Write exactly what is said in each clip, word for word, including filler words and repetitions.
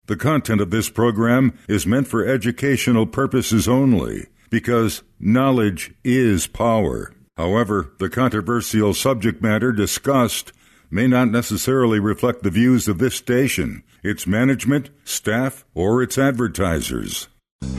The content of this program is meant for educational purposes only, because knowledge is power. However, the controversial subject matter discussed may not necessarily reflect the views of this station, its management, staff, or its advertisers.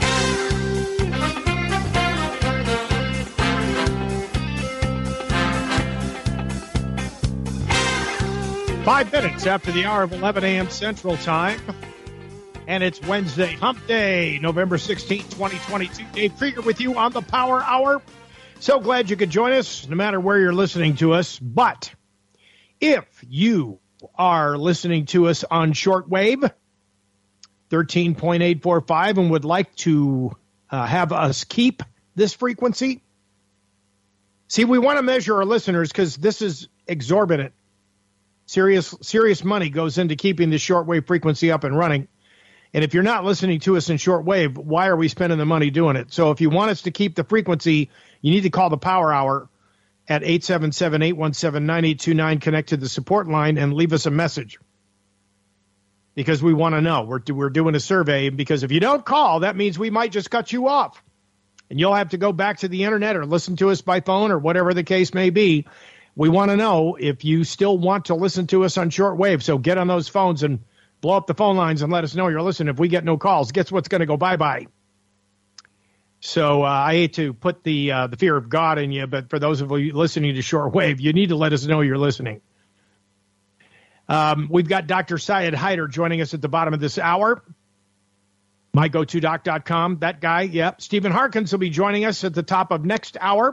Five minutes after the hour of eleven a.m. Central Time. And it's Wednesday, Hump Day, November sixteenth, twenty twenty-two. Dave Krieger with you on the Power Hour. So glad you could join us, no matter where you're listening to us. But if you are listening to us on shortwave, thirteen point eight four five, and would like to uh, have us keep this frequency, see, we want to measure our listeners because this is exorbitant. Serious, serious money goes into keeping the shortwave frequency up and running. And if you're not listening to us in shortwave, why are we spending the money doing it? So if you want us to keep the frequency, you need to call the Power Hour at eight seven seven, eight one seven, nine eight two nine, connect to the support line, and leave us a message. Because we want to know. We're, we're doing a survey, because if you don't call, that means we might just cut you off. And you'll have to go back to the internet or listen to us by phone or whatever the case may be. We want to know if you still want to listen to us on shortwave. So get on those phones and blow up the phone lines and let us know you're listening. If we get no calls, guess what's going to go bye-bye? So uh, I hate to put the uh, the fear of God in you, but for those of you listening to shortwave, you need to let us know you're listening. Um, we've got Doctor Syed Hyder joining us at the bottom of this hour. my go to doc dot com, that guy, yep. Stephen Harkins will be joining us at the top of next hour.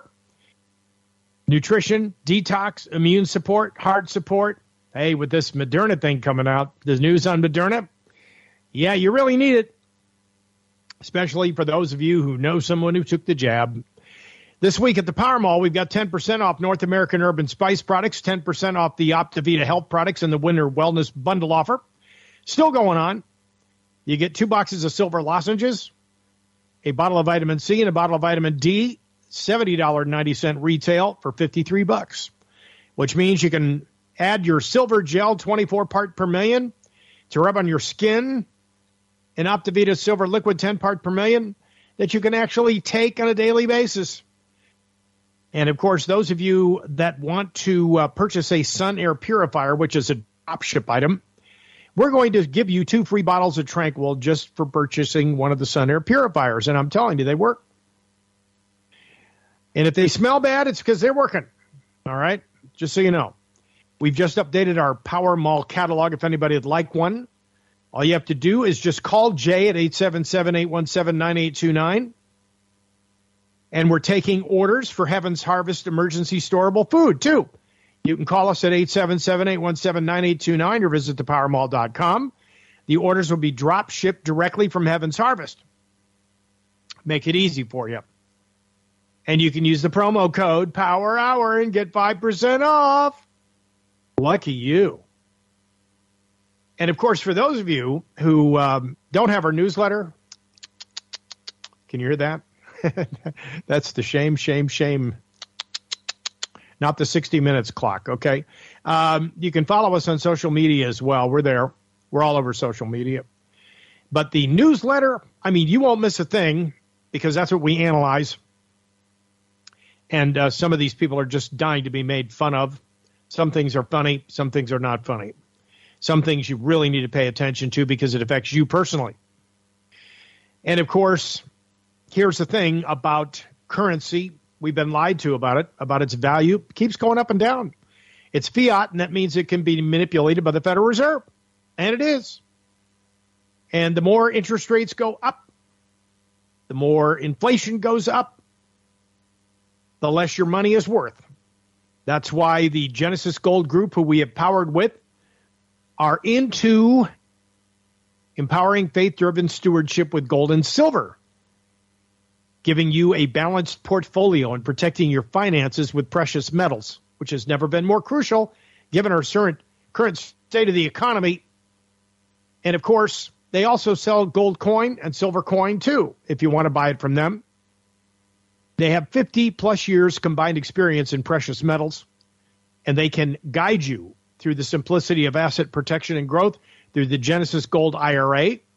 Nutrition, detox, immune support, heart support. Hey, with this Moderna thing coming out, the news on Moderna, yeah, you really need it, especially for those of you who know someone who took the jab. This week at the Power Mall, we've got ten percent off North American Herb and Spice products, ten percent off the Optivita Health products and the Winter Wellness Bundle offer. Still going on. You get two boxes of silver lozenges, a bottle of vitamin C, and a bottle of vitamin D, seventy dollars and ninety cents retail for fifty-three bucks, which means you can add your silver gel, twenty-four part per million, to rub on your skin, an Optivita silver liquid, ten part per million, that you can actually take on a daily basis. And, of course, those of you that want to uh, purchase a Sun Air Purifier, which is a drop ship item, we're going to give you two free bottles of Tranquil just for purchasing one of the Sun Air Purifiers. And I'm telling you, they work. And if they smell bad, it's because they're working. All right? Just so you know. We've just updated our Power Mall catalog if anybody would like one. All you have to do is just call Jay at eight seven seven, eight one seven, nine eight two nine. And we're taking orders for Heaven's Harvest emergency storable food, too. You can call us at eight seven seven, eight one seven, nine eight two nine or visit the power mall dot com. The orders will be drop shipped directly from Heaven's Harvest. Make it easy for you. And you can use the promo code Power Hour and get five percent off. Lucky you. And, of course, for those of you who um, don't have our newsletter, can you hear that? That's the shame, shame, shame. Not the sixty minutes clock, okay? Um, you can follow us on social media as well. We're there. We're all over social media. But the newsletter, I mean, you won't miss a thing because that's what we analyze. And uh, some of these people are just dying to be made fun of. Some things are funny. Some things are not funny. Some things you really need to pay attention to because it affects you personally. And, of course, here's the thing about currency. We've been lied to about it, about its value. It keeps going up and down. It's fiat, and that means it can be manipulated by the Federal Reserve. And it is. And the more interest rates go up, the more inflation goes up, the less your money is worth. That's why the Genesis Gold Group, who we have powered with, are into empowering faith-driven stewardship with gold and silver, giving you a balanced portfolio and protecting your finances with precious metals, which has never been more crucial given our current, current state of the economy. And, of course, they also sell gold coin and silver coin, too, if you want to buy it from them. They have fifty-plus years combined experience in precious metals, and they can guide you through the simplicity of asset protection and growth through the Genesis Gold I R A,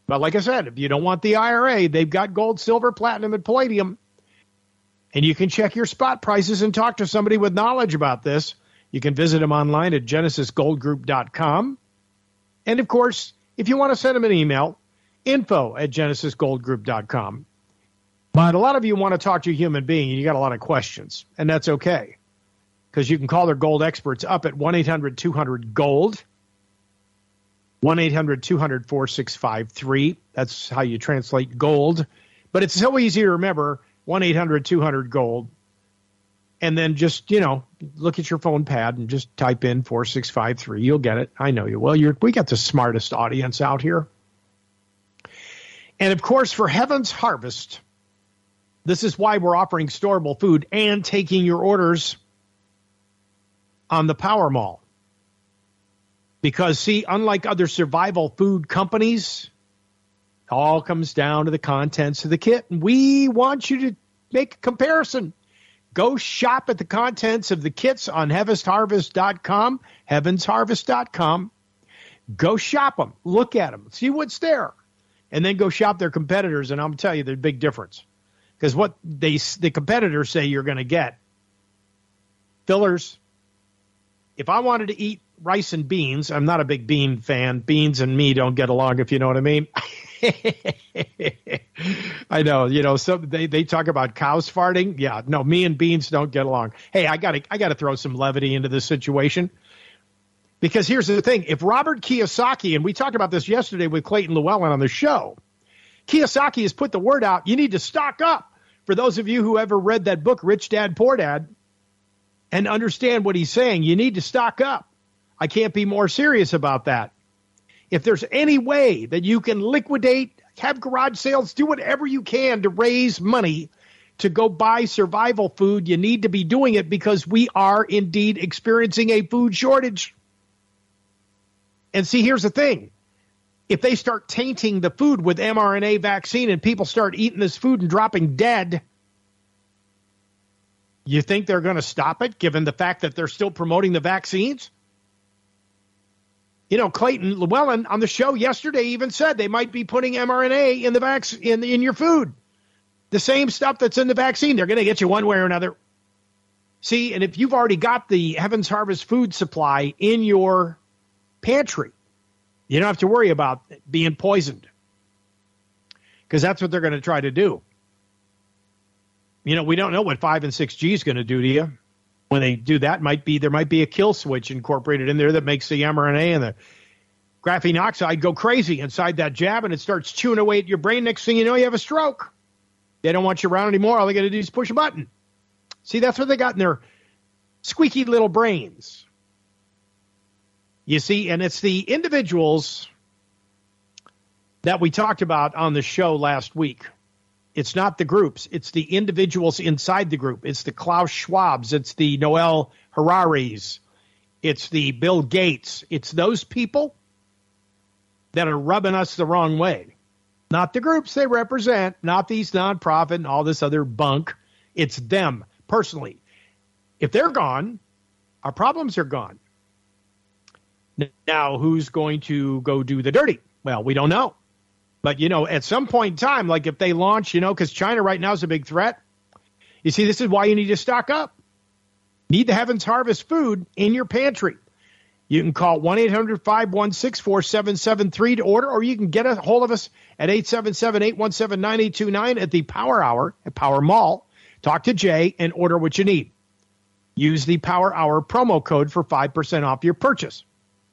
But like I said, if you don't want the I R A, they've got gold, silver, platinum, and palladium. And you can check your spot prices and talk to somebody with knowledge about this. You can visit them online at genesis gold group dot com. And, of course, if you want to send them an email, info at genesis gold group dot com. But a lot of you want to talk to a human being, and you got a lot of questions, and that's okay. Because you can call their gold experts up at one eight hundred two hundred gold, one eight hundred two hundred four six five three. That's how you translate gold. But it's so easy to remember, one eight hundred two hundred gold. And then just, you know, look at your phone pad and just type in four six five three. You'll get it. I know you will. You're, we got the smartest audience out here. And, of course, for Heaven's Harvest, this is why we're offering storable food and taking your orders on the Power Mall. Because, see, unlike other survival food companies, it all comes down to the contents of the kit. And we want you to make a comparison. Go shop at the contents of the kits on heavens harvest dot com, heavens harvest dot com. Go shop them. Look at them. See what's there. And then go shop their competitors, and I'll tell you there's a big difference. Because what they the competitors say you're going to get, fillers. If I wanted to eat rice and beans, I'm not a big bean fan. Beans and me don't get along, if you know what I mean. I know, you know, so they, they talk about cows farting. Yeah, no, me and beans don't get along. Hey, I got to I got to throw some levity into this situation. Because here's the thing. If Robert Kiyosaki, and we talked about this yesterday with Clayton Llewellyn on the show, Kiyosaki has put the word out, you need to stock up. For those of you who ever read that book, Rich Dad, Poor Dad, and understand what he's saying, you need to stock up. I can't be more serious about that. If there's any way that you can liquidate, have garage sales, do whatever you can to raise money to go buy survival food, you need to be doing it because we are indeed experiencing a food shortage. And see, here's the thing. If they start tainting the food with mRNA vaccine and people start eating this food and dropping dead, you think they're going to stop it, given the fact that they're still promoting the vaccines? You know, Clayton Llewellyn on the show yesterday even said they might be putting mRNA in the vac- in, in your food. The same stuff that's in the vaccine. They're going to get you one way or another. See, and if you've already got the Heaven's Harvest food supply in your pantry, you don't have to worry about being poisoned. Because that's what they're going to try to do. You know, we don't know what five and six G is going to do to you. When they do that, might be there might be a kill switch incorporated in there that makes the mRNA and the graphene oxide go crazy inside that jab, and it starts chewing away at your brain. Next thing you know, you have a stroke. They don't want you around anymore. All they got to do is push a button. See, that's what they got in their squeaky little brains. You see, and it's the individuals that we talked about on the show last week. It's not the groups. It's the individuals inside the group. It's the Klaus Schwabs. It's the Noel Hararis. It's the Bill Gates. It's those people that are rubbing us the wrong way. Not the groups they represent, not these nonprofit and all this other bunk. It's them personally. If they're gone, our problems are gone. Now, who's going to go do the dirty? Well, we don't know. But, you know, at some point in time, like if they launch, you know, because China right now is a big threat. You see, this is why you need to stock up. Need the Heaven's Harvest food in your pantry. You can call one eight hundred five one six four seven seven three to order, or you can get a hold of us at eight seven seven eight one seven nine eight two nine at the Power Hour at Power Mall. Talk to Jay and order what you need. Use the Power Hour promo code for five percent off your purchase.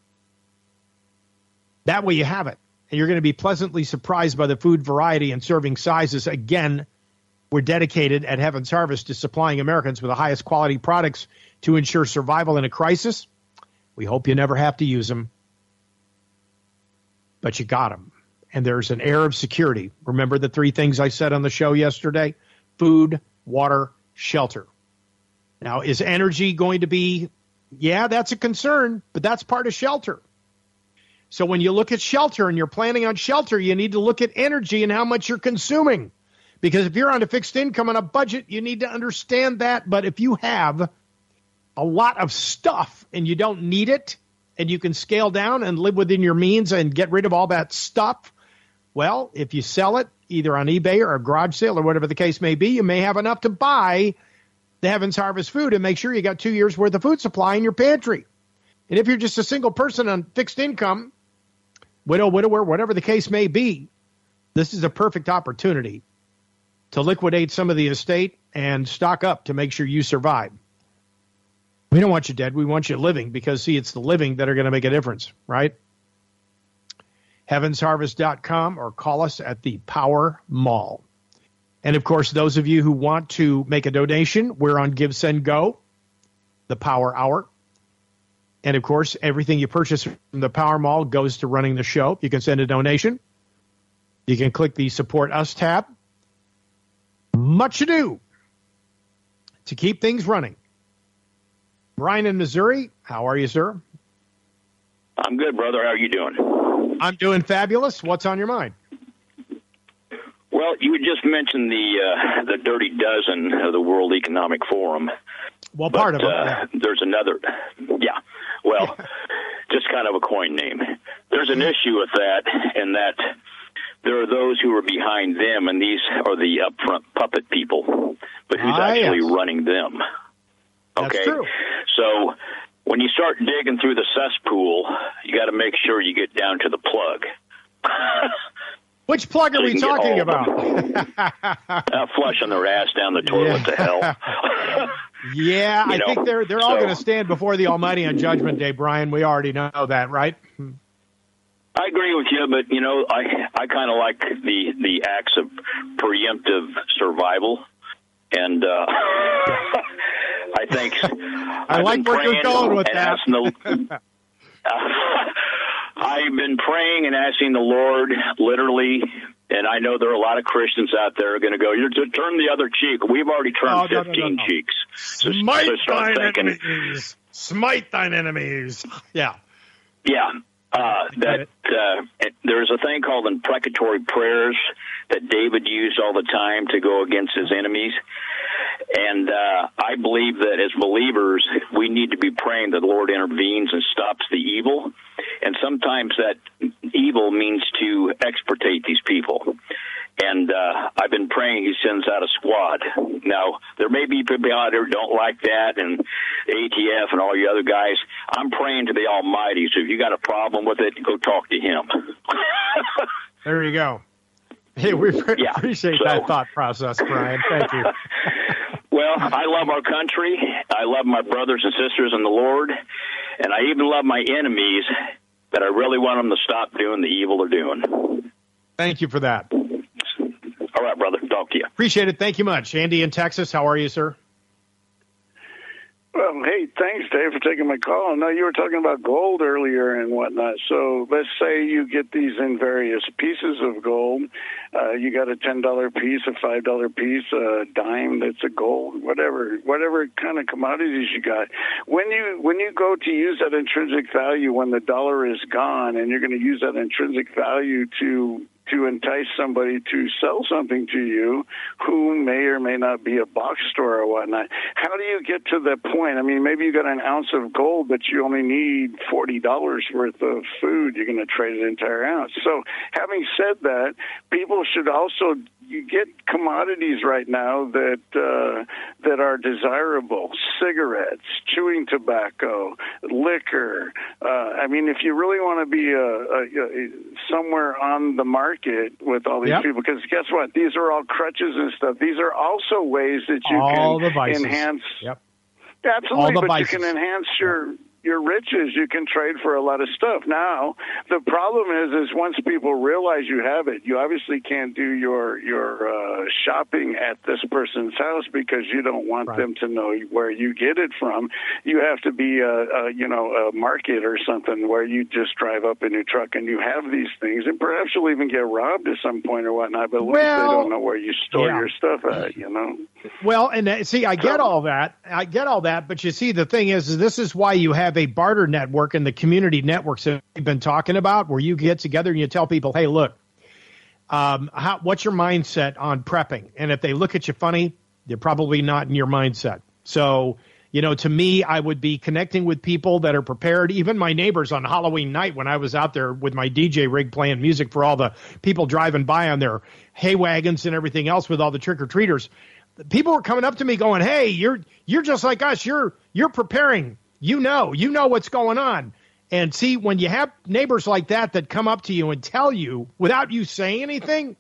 That way you have it. And you're going to be pleasantly surprised by the food variety and serving sizes. Again, we're dedicated at Heaven's Harvest to supplying Americans with the highest quality products to ensure survival in a crisis. We hope you never have to use them. But you got them. And there's an air of security. Remember the three things I said on the show yesterday? Food, water, shelter. Now, is energy going to be, yeah, that's a concern, but that's part of shelter. So when you look at shelter and you're planning on shelter, you need to look at energy and how much you're consuming. Because if you're on a fixed income and a budget, you need to understand that. But if you have a lot of stuff and you don't need it and you can scale down and live within your means and get rid of all that stuff, Well, if you sell it either on eBay or a garage sale or whatever the case may be, you may have enough to buy the Heaven's Harvest food and make sure you got two years worth of food supply in your pantry. And if you're just a single person on fixed income, widow, widower, whatever the case may be, this is a perfect opportunity to liquidate some of the estate and stock up to make sure you survive. We don't want you dead. We want you living because, see, it's the living that are going to make a difference, right? heavens harvest dot com or call us at the Power Mall. And, of course, those of you who want to make a donation, we're on Give, Send, Go, the Power Hour. And, of course, everything you purchase from the Power Mall goes to running the show. You can send a donation. You can click the Support Us tab. Much ado to keep things running. Brian in Missouri, how are you, sir? I'm good, brother. How are you doing? I'm doing fabulous. What's on your mind? Well, you just mentioned the uh, the Dirty Dozen of the World Economic Forum. Well, part but, of it. Uh, Yeah. There's another. Yeah. Well, just kind of a coin name. There's an issue with that, in that there are those who are behind them, and these are the upfront puppet people. But who's ah, actually yes. running them? Okay. That's true. So when you start digging through the cesspool, you got to make sure you get down to the plug. Which plug are So you we can get talking all about? uh, flushing their ass down the toilet Yeah. to hell. Yeah, You I know, think they're they're all so- going to stand before the Almighty on Judgment Day, Brian. We already know that, right? I agree with you, but you know, I I kind of like the the acts of preemptive survival, and uh, I think I like where you're going with that. The, uh, I've been praying and asking the Lord, literally, and I know there are a lot of Christians out there who are going to go, "You're to turn the other cheek." We've already turned Oh, no, no, no, fifteen no. cheeks. So, Smite so start thine thinking, enemies. Smite thine enemies. Yeah. Yeah, uh, that uh, it, there's a thing called imprecatory prayers that David used all the time to go against his enemies. And uh, I believe that as believers, we need to be praying that the Lord intervenes and stops the evil. And sometimes that evil means to extirpate these people. And uh, I've been praying he sends out a squad. Now, there may be people out there who don't like that, and A T F and all you other guys. I'm praying to the Almighty, so if you got a problem with it, go talk to him. There you go. Hey, we Yeah, appreciate so- that thought process, Brian. Thank you. Well, I love our country. I love my brothers and sisters in the Lord. And I even love my enemies, but I really want them to stop doing the evil they're doing. Thank you for that. All right, brother. Talk to you. Appreciate it. Thank you much. Andy in Texas, how are you, sir? Well, hey, thanks, Dave, for taking my call. Now, you were talking about gold earlier and whatnot. So let's say you get these in various pieces of gold. Uh, you got a ten dollar piece, a five dollar piece, a dime that's a gold, whatever, whatever kind of commodities you got. When you when you go to use that intrinsic value when the dollar is gone, and you're going to use that intrinsic value to to entice somebody to sell something to you who may or may not be a box store or whatnot. How do you get to that point? I mean, maybe you got an ounce of gold, but you only need forty dollars worth of food. You're going to trade an entire ounce. So having said that, people should also, you get commodities right now that uh, that are desirable: cigarettes, chewing tobacco, liquor. Uh, I mean, if you really want to be a, a, a, somewhere on the market with all these Yep. people, because guess what? These are all crutches and stuff. These are also ways that you All can the vices. enhance. Yep. Absolutely, All the but vices. you can enhance your your riches. You can trade for a lot of stuff. Now, the problem is, is once people realize you have it, you obviously can't do your your uh, shopping at this person's house because you don't want Right. them to know where you get it from. You have to be a, a you know a market or something where you just drive up in your truck and you have these things, and perhaps you'll even get robbed at some point or whatnot. But at least Well, they don't know where you store yeah. your stuff at. You know. Well, and uh, see, I get all that. I get all that. But you see, the thing is, is this is why you have a barter network and the community networks that we've been talking about, where you get together and you tell people, hey, look, um, how, what's your mindset on prepping? And if they look at you funny, they're probably not in your mindset. So You know, to me, I would be connecting with people that are prepared. Even my neighbors on Halloween night when I was out there with my D J rig playing music for all the people driving by on their hay wagons and everything else with all the trick-or-treaters. People were coming up to me going, hey, you're you're just like us. You're you're preparing. You know, you know what's going on. And see, when you have neighbors like that that come up to you and tell you without you saying anything,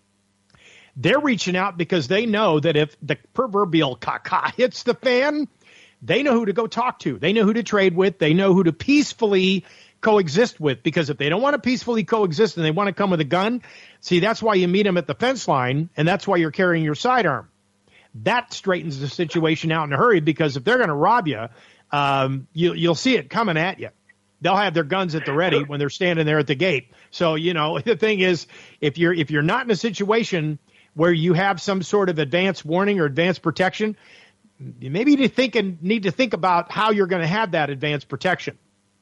they're reaching out because they know that if the proverbial caca hits the fan, they know who to go talk to. They know who to trade with. They know who to peacefully coexist with, because if they don't want to peacefully coexist and they want to come with a gun, see, that's why you meet them at the fence line, and that's why you're carrying your sidearm. That straightens the situation out in a hurry, because if they're going to rob you, um, you, you'll see it coming at you. They'll have their guns at the ready when they're standing there at the gate. So, you know, the thing is, if you're if you're not in a situation where you have some sort of advance warning or advance protection, maybe you need to think and need to think about how you're going to have that advanced protection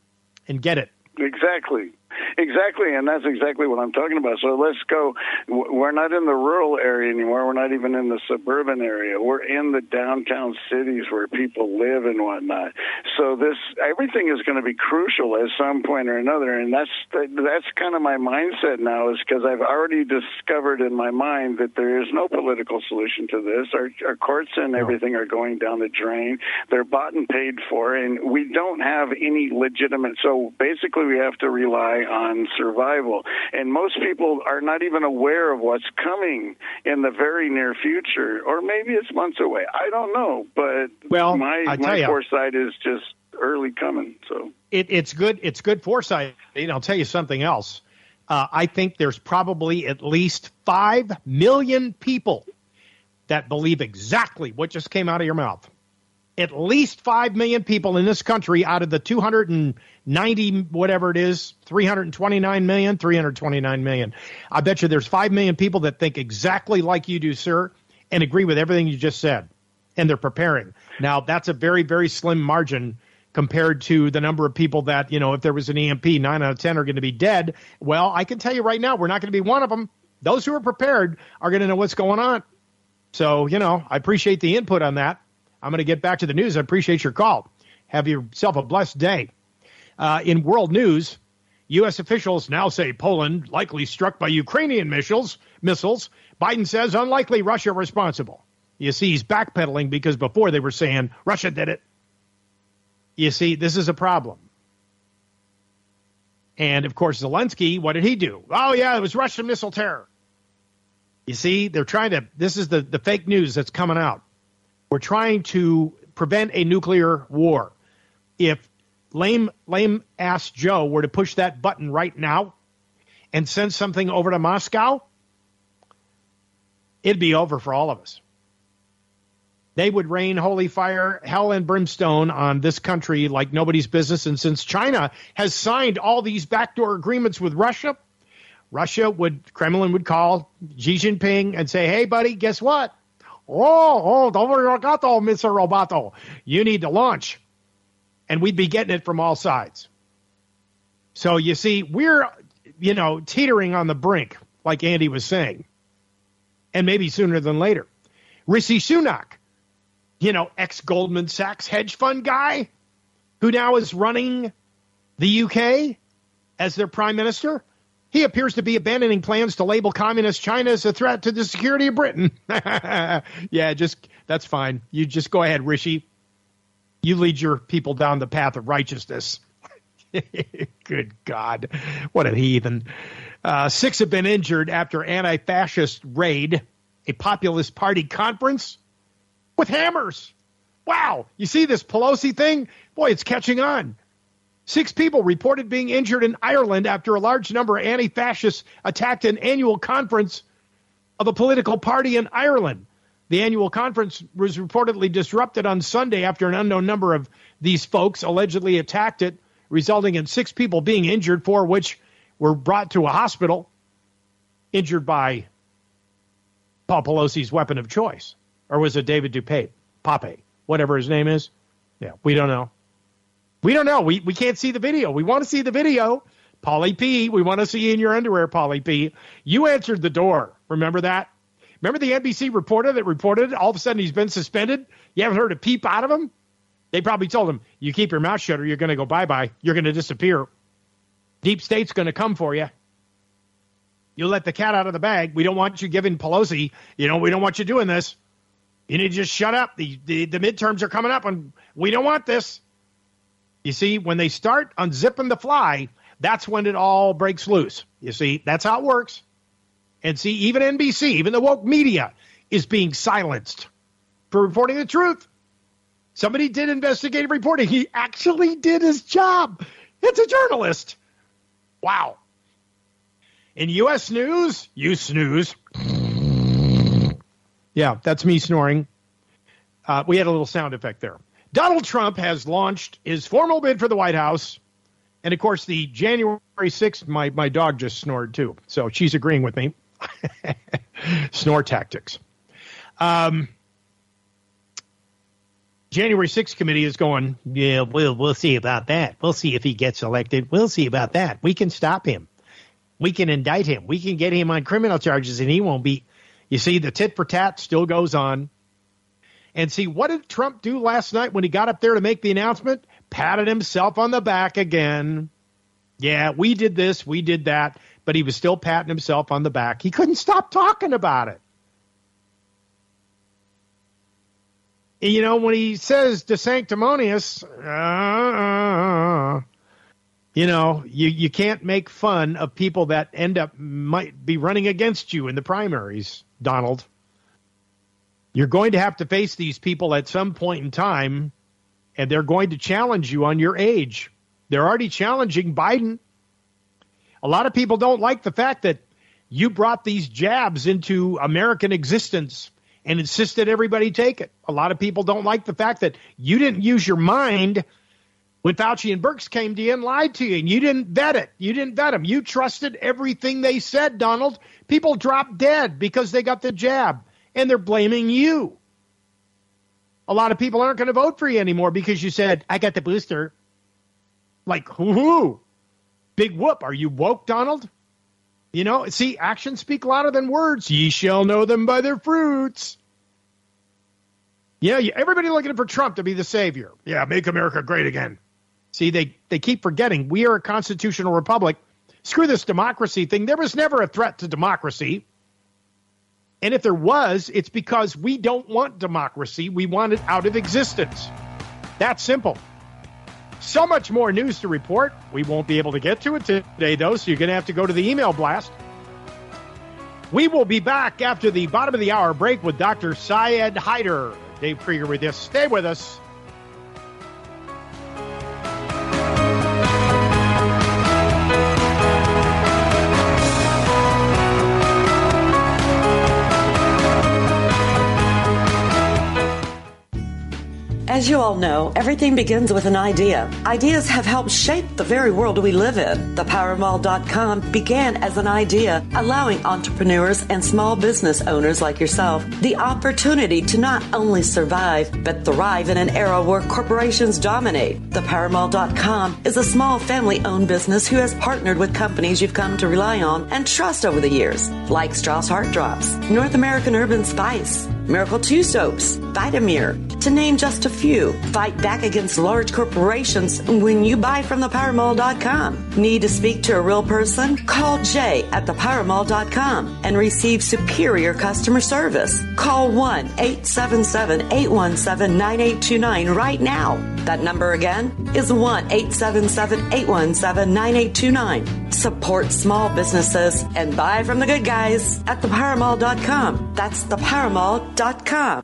and get it. Exactly. Exactly, and that's exactly what I'm talking about. So let's go. We're not in the rural area anymore. We're not even in the suburban area. We're in the downtown cities where people live and whatnot. So this everything is going to be crucial at some point or another, and that's that's kind of my mindset now, is because I've already discovered in my mind that there is no political solution to this. Our, our courts and everything are going down the drain. They're bought and paid for, and we don't have any legitimate. So basically, we have to rely on survival. And most people are not even aware of what's coming in the very near future, or maybe it's months away. I don't know, but well, my my you, foresight is just early coming. So it, it's good. It's good foresight. And I'll tell you something else. Uh, I think there's probably at least five million people that believe exactly what just came out of your mouth. At least five million people in this country out of the two hundred ninety, whatever it is, three hundred twenty-nine million, three hundred twenty-nine million. I bet you there's five million people that think exactly like you do, sir, and agree with everything you just said. And they're preparing. Now, that's a very, very slim margin compared to the number of people that, you know, if there was an E M P, nine out of ten are going to be dead. Well, I can tell you right now, we're not going to be one of them. Those who are prepared are going to know what's going on. So, you know, I appreciate the input on that. I'm going to get back to the news. I appreciate your call. Have yourself a blessed day. Uh, in world news, U S officials now say Poland likely struck by Ukrainian missiles. Missiles. Biden says unlikely Russia responsible. You see, he's backpedaling because before they were saying Russia did it. You see, this is a problem. And, of course, Zelensky, what did he do? Oh, yeah, it was Russian missile terror. You see, they're trying to – this is the, the fake news that's coming out. We're trying to prevent a nuclear war. If lame, lame-ass Joe were to push that button right now and send something over to Moscow, it'd be over for all of us. They would rain holy fire, hell and brimstone on this country like nobody's business. And since China has signed all these backdoor agreements with Russia, Russia would, Kremlin would call Xi Jinping and say, hey, buddy, guess what? Oh, oh, don't Mister Roboto. You need to launch. And we'd be getting it from all sides. So, you see, we're, you know, teetering on the brink, like Andy was saying. And maybe sooner than later. Rishi Sunak, you know, ex-Goldman Sachs hedge fund guy, who now is running the U K as their prime minister, he appears to be abandoning plans to label communist China as a threat to the security of Britain. Yeah, just that's fine. You just go ahead, Rishi. You lead your people down the path of righteousness. Good God. What a heathen. Uh, six have been injured after anti-fascist raid a populist party conference with hammers. Wow. You see this Pelosi thing? Boy, it's catching on. Six people reported being injured in Ireland after a large number of anti-fascists attacked an annual conference of a political party in Ireland. The annual conference was reportedly disrupted on Sunday after an unknown number of these folks allegedly attacked it, resulting in six people being injured, four of which were brought to a hospital, injured by Paul Pelosi's weapon of choice. Or was it David Dupay? Pape, whatever his name is. Yeah, we don't know. We don't know. We we can't see the video. We want to see the video. Pauly P., we want to see you in your underwear, Pauly P. You answered the door. Remember that? Remember the N B C reporter that reported it? All of a sudden he's been suspended? You haven't heard a peep out of him? They probably told him, you keep your mouth shut or you're going to go bye-bye. You're going to disappear. Deep State's going to come for you. You let the cat out of the bag. We don't want you giving Pelosi, you know, we don't want you doing this. You need to just shut up. The, the, the midterms are coming up, and we don't want this. You see, when they start unzipping the fly, that's when it all breaks loose. You see, that's how it works. And see, even N B C, even the woke media, is being silenced for reporting the truth. Somebody did investigative reporting. He actually did his job. It's a journalist. Wow. In U S News, you snooze. Yeah, that's me snoring. Uh, we had a little sound effect there. Donald Trump has launched his formal bid for the White House. And, of course, the January sixth, my, my dog just snored, too. So she's agreeing with me. Snore tactics. Um, January sixth committee is going, yeah, we'll, we'll see about that. We'll see if he gets elected. We'll see about that. We can stop him. We can indict him. We can get him on criminal charges, and he won't be. You see, the tit for tat still goes on. And see, what did Trump do last night when he got up there to make the announcement? Patted himself on the back again. Yeah, we did this, we did that, but he was still patting himself on the back. He couldn't stop talking about it. And, you know, when he says de sanctimonious, uh, you know, you, you can't make fun of people that end up might be running against you in the primaries, Donald. You're going to have to face these people at some point in time, and they're going to challenge you on your age. They're already challenging Biden. A lot of people don't like the fact that you brought these jabs into American existence and insisted everybody take it. A lot of people don't like the fact that you didn't use your mind when Fauci and Birx came to you and lied to you, and you didn't vet it. You didn't vet them. You trusted everything they said, Donald. People dropped dead because they got the jab, and they're blaming you. A lot of people aren't going to vote for you anymore because you said, I got the booster. Like, whoo-hoo. Big whoop. Are you woke, Donald? You know, see, actions speak louder than words. Ye shall know them by their fruits. Yeah, everybody looking for Trump to be the savior. Yeah, make America great again. See, they, they keep forgetting we are a constitutional republic. Screw this democracy thing. There was never a threat to democracy. And if there was, it's because we don't want democracy. We want it out of existence. That's simple. So much more news to report. We won't be able to get to it today, though, so you're going to have to go to the email blast. We will be back after the bottom of the hour break with Doctor Syed Haider. Dave Krieger with this. Stay with us. As you all know, everything begins with an idea. Ideas have helped shape the very world we live in. The Power Mall dot com began as an idea, allowing entrepreneurs and small business owners like yourself the opportunity to not only survive, but thrive in an era where corporations dominate. The Power Mall dot com is a small family-owned business who has partnered with companies you've come to rely on and trust over the years, like Strauss Heart Drops, North American Urban Spice, Miracle two Soaps, Vitamir, to name just a few. Fight back against large corporations when you buy from the Power Mall dot com. Need to speak to a real person? Call Jay at the Power Mall dot com and receive superior customer service. Call one eight seven seven, eight one seven, nine eight two nine right now. That number again is one eight seven seven, eight one seven, nine eight two nine. Support small businesses and buy from the good guys at the Power Mall dot com. That's the Power Mall dot com.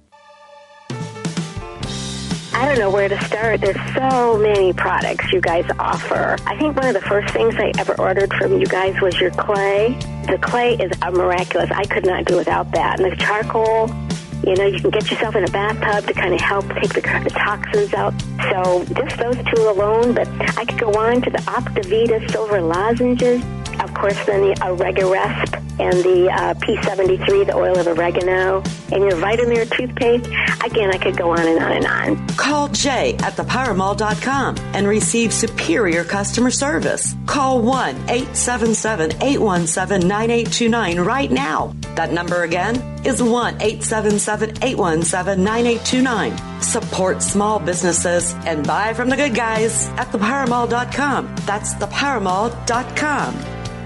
I don't know where to start. There's so many products you guys offer. I think one of the first things I ever ordered from you guys was your clay. The clay is a miraculous. I could not do without that. And the charcoal, you know, you can get yourself in a bathtub to kind of help take the, the toxins out. So just those two alone, but I could go on to the Optivita silver lozenges. Of course, then the Oregaresp and the uh, P seventy-three, the oil of oregano, and your Vitamir toothpaste. Again, I could go on and on and on. Call Jay at the Power Mall dot com and receive superior customer service. Call one eight seven seven, eight one seven, nine eight two nine right now. That number again is one eight seven seven, eight one seven, nine eight two nine. Support small businesses and buy from the good guys at the power mall dot com. That's the power mall dot com.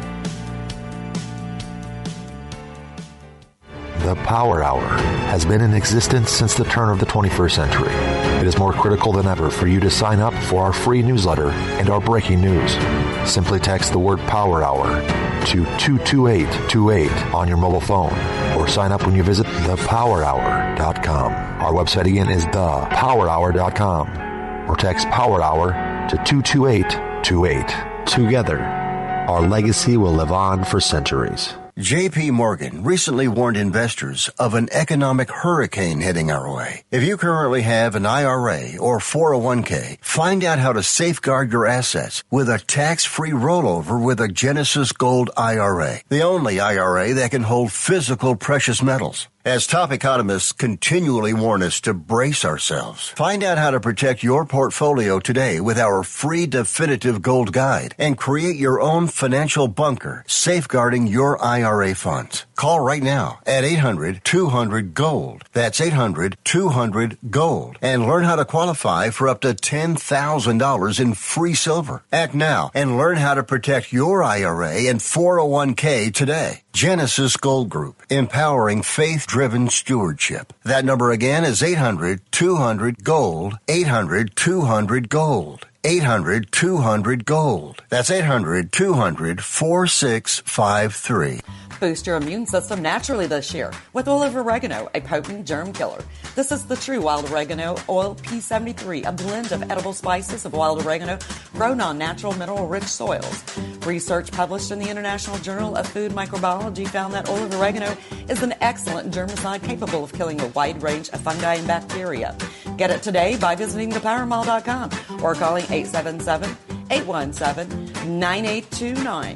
The Power Hour has been in existence since the turn of the twenty-first century. It is more critical than ever for you to sign up for our free newsletter and our breaking news. Simply text the word Power Hour to two two eight two eight on your mobile phone or sign up when you visit the power hour dot com. Our website again is the power hour dot com or text Power Hour to two two eight two eight. Together, our legacy will live on for centuries. J P. Morgan recently warned investors of an economic hurricane heading our way. If you currently have an I R A or four oh one k, find out how to safeguard your assets with a tax-free rollover with a Genesis Gold I R A, the only I R A that can hold physical precious metals. As top economists continually warn us to brace ourselves, find out how to protect your portfolio today with our free definitive gold guide and create your own financial bunker safeguarding your I R A funds. Call right now at eight hundred two hundred gold. That's eight hundred two hundred gold. And learn how to qualify for up to ten thousand dollars in free silver. Act now and learn how to protect your I R A and four oh one k today. Genesis Gold Group, empowering faith-driven stewardship. That number again is eight hundred two hundred gold, eight hundred two hundred gold. eight hundred two hundred gold. That's eight hundred two hundred four six five three. Boost your immune system naturally this year with oil of oregano, a potent germ killer. This is the true wild oregano oil P seventy-three, a blend of edible spices of wild oregano grown on natural mineral-rich soils. Research published in the International Journal of Food Microbiology found that oil of oregano is an excellent germicide capable of killing a wide range of fungi and bacteria. Get it today by visiting the power mall dot com or calling eight seven seven, eight one seven, nine eight two nine.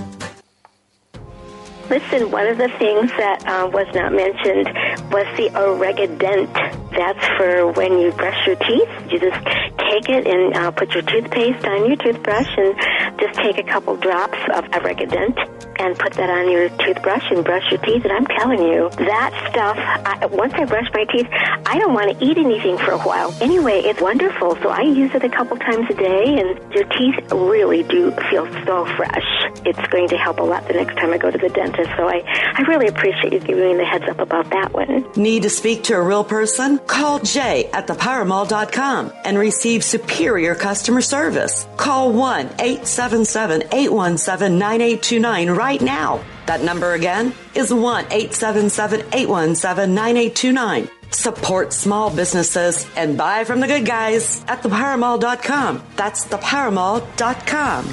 Listen, one of the things that uh, was not mentioned was the Oregadent. That's for when you brush your teeth. You just take it and uh, put your toothpaste on your toothbrush and just take a couple drops of Oregadent and put that on your toothbrush and brush your teeth. And I'm telling you, that stuff, I, once I brush my teeth, I don't want to eat anything for a while. Anyway, it's wonderful. So I use it a couple times a day, and your teeth really do feel so fresh. It's going to help a lot the next time I go to the dentist. So I, I really appreciate you giving me the heads up about that one. Need to speak to a real person? Call Jay at the power mall dot com and receive superior customer service. Call one eight seven seven, eight one seven, nine eight two nine right now. That number again is one eight seven seven, eight one seven, nine eight two nine. Support small businesses and buy from the good guys at the power mall dot com. That's the power mall dot com.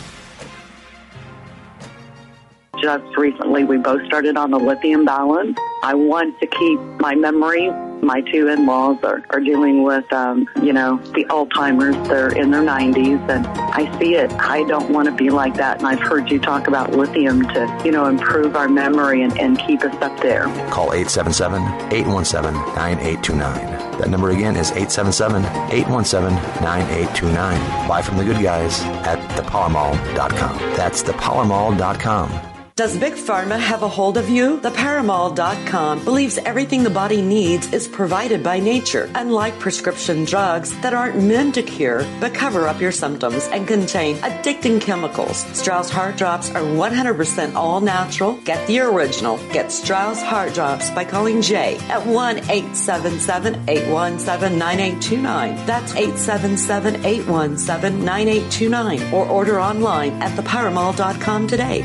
Just recently, we both started on the lithium balance. I want to keep my memory. My two in-laws are, are dealing with, um, you know, the Alzheimer's. They're in their nineties, and I see it. I don't want to be like that, and I've heard you talk about lithium to, you know, improve our memory and, and keep us up there. Call eight seven seven, eight one seven, nine eight two nine. That number again is eight seven seven, eight one seven, nine eight two nine. Buy from the good guys at the power mall dot com. That's the power mall dot com. Does Big Pharma have a hold of you? The power mall dot com believes everything the body needs is provided by nature, unlike prescription drugs that aren't meant to cure but cover up your symptoms and contain addicting chemicals. Strauss Heart Drops are one hundred percent all natural. Get the original. Get Strauss Heart Drops by calling Jay at one eight seven seven, eight one seven, nine eight two nine. That's eight seven seven, eight one seven, nine eight two nine. Or order online at the power mall dot com today.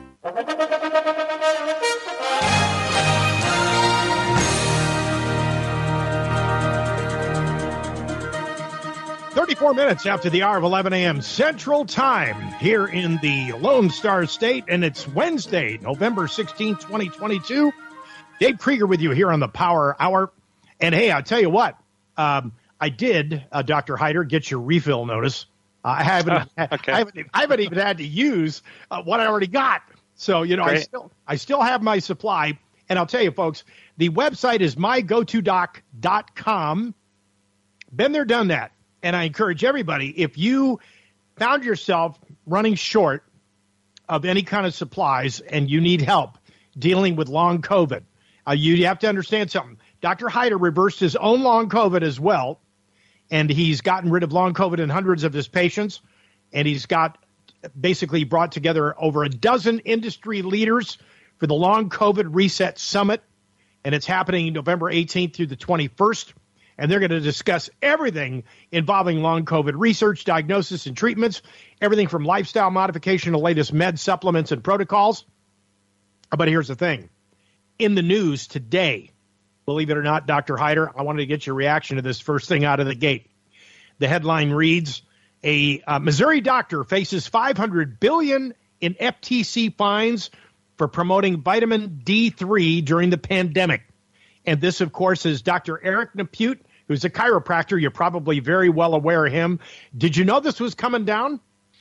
thirty-four minutes after the hour of eleven a.m. Central Time here in the Lone Star State, and it's Wednesday, November sixteenth, twenty twenty-two. Dave Krieger with you here on the Power Hour. And hey, I'll tell you what, um, I did, uh, Doctor Hyder, get your refill notice. Uh, I, haven't, okay. I, haven't, I haven't even had to use uh, what I already got. So, you know, Great. I still I still have my supply. And I'll tell you, folks, the website is my go to doc dot com. Been there, done that. And I encourage everybody, if you found yourself running short of any kind of supplies and you need help, dealing with long COVID. Uh, you have to understand something. Doctor Hyder reversed his own long COVID as well, and he's gotten rid of long COVID in hundreds of his patients, and he's got basically brought together over a dozen industry leaders for the Long COVID Reset Summit, and it's happening November eighteenth through the twenty-first, and they're going to discuss everything involving long COVID research, diagnosis, and treatments, everything from lifestyle modification to latest med supplements and protocols. But here's the thing. In the news today, believe it or not, Doctor Hyder, I wanted to get your reaction to this first thing out of the gate. The headline reads, a uh, Missouri doctor faces five hundred billion dollars in F T C fines for promoting vitamin D three during the pandemic. And this, of course, is Doctor Eric Napute, who's a chiropractor. You're probably very well aware of him. Did you know this was coming down?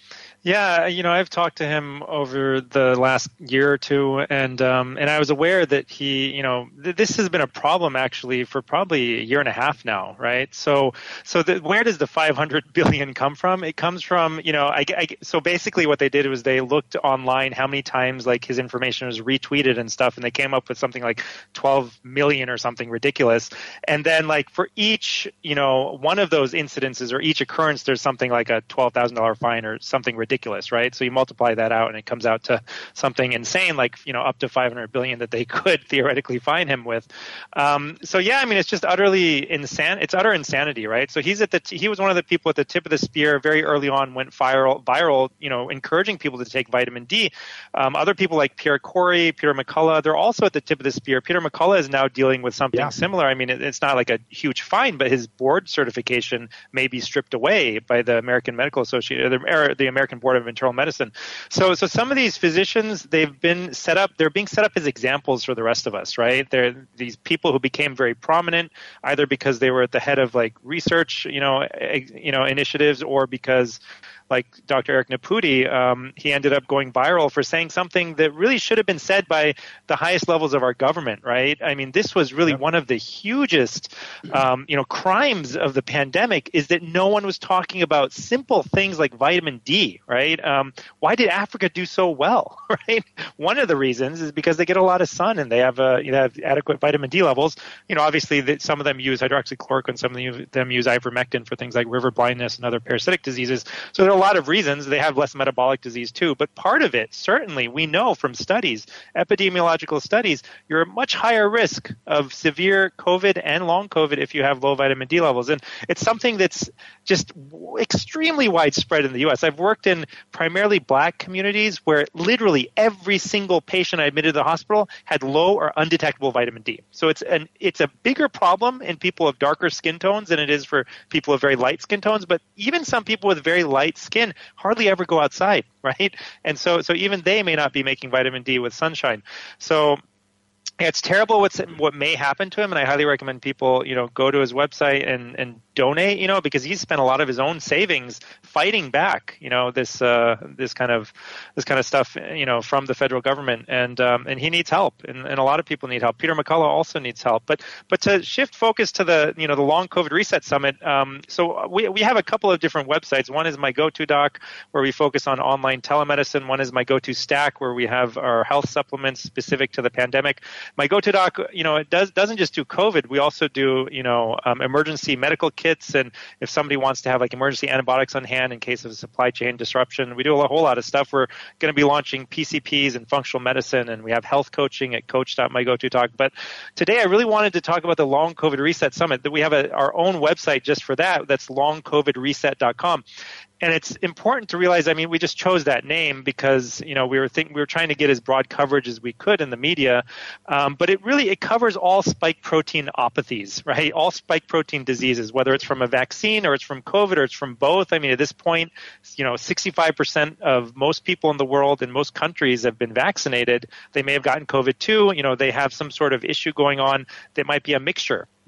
Yeah, you know, I've talked to him over the last year or two, and um, and I was aware that he, you know, th- this has been a problem actually for probably a year and a half now, right? So, so the, where does the five hundred billion come from? It comes from, you know, I, I, so basically what they did was they looked online how many times like his information was retweeted and stuff, and they came up with something like twelve million or something ridiculous. And then like for each, you know, one of those incidences or each occurrence, there's something like a twelve thousand dollars fine or something ridiculous. ridiculous, right? So you multiply that out and it comes out to something insane, like, you know, up to five hundred billion that they could theoretically fine him with. Um, so yeah, I mean, it's just utterly insane. It's utter insanity, right? So he's at the, t- he was one of the people at the tip of the spear very early on, went viral, viral, you know, encouraging people to take vitamin D. Um, other people like Pierre Corey, Peter McCullough, they're also at the tip of the spear. Peter McCullough is now dealing with something yeah. similar. I mean, it, it's not like a huge fine, but his board certification may be stripped away by the American Medical Association, the, the American Board of Internal Medicine. So, so some of these physicians, they've been set up, they're being set up as examples for the rest of us, right? They're these people who became very prominent, either because they were at the head of like research, you know, you know, initiatives, or because like Doctor Eric Napute, um, he ended up going viral for saying something that really should have been said by the highest levels of our government, right? I mean, this was really yep. one of the hugest, um, you know, crimes of the pandemic, is that no one was talking about simple things like vitamin D, right? Um, why did Africa do so well, right? One of the reasons is because they get a lot of sun and they have, uh, you know, have adequate vitamin D levels. You know, obviously that some of them use hydroxychloroquine, some of them use ivermectin for things like river blindness and other parasitic diseases. So there are a lot of reasons. They have less metabolic disease too, but part of it, certainly we know from studies, epidemiological studies, you're at much higher risk of severe COVID and long COVID if you have low vitamin D levels. And it's something that's just extremely widespread in the U S. I've worked in primarily black communities where literally every single patient I admitted to the hospital had low or undetectable vitamin D. So it's an it's a bigger problem in people of darker skin tones than it is for people of very light skin tones, but even some people with very light skin hardly ever go outside, right? And so so even they may not be making vitamin D with sunshine. So it's terrible what's what may happen to him, and I highly recommend people, you know, go to his website and, and donate, you know, because he's spent a lot of his own savings fighting back, you know, this uh, this kind of this kind of stuff, you know, from the federal government, and um, and he needs help, and, and a lot of people need help. Peter McCullough also needs help, but but to shift focus to the you know the Long COVID Reset Summit, um, so we we have a couple of different websites. One is My Go To Doc, where we focus on online telemedicine. One is My Go To Stack, where we have our health supplements specific to the pandemic. My Go To Doc, you know, it does doesn't just do COVID. We also do, you know, um, emergency medical kits, and if somebody wants to have like emergency antibiotics on hand in case of a supply chain disruption, we do a whole lot of stuff. We're going to be launching P C Ps and functional medicine, and we have health coaching at coach dot my go to doc. But today, I really wanted to talk about the Long COVID Reset Summit. That we have a, our own website just for that. That's long covid reset dot com. And it's important to realize, I mean, we just chose that name because, you know, we were thinking, we were trying to get as broad coverage as we could in the media. Um, but it really, it covers all spike protein opathies, right? All spike protein diseases, whether it's from a vaccine or it's from COVID or it's from both. I mean, at this point, you know, sixty-five percent of most people in the world in most countries have been vaccinated. They may have gotten COVID too. You know, they have some sort of issue going on that might be a mixture,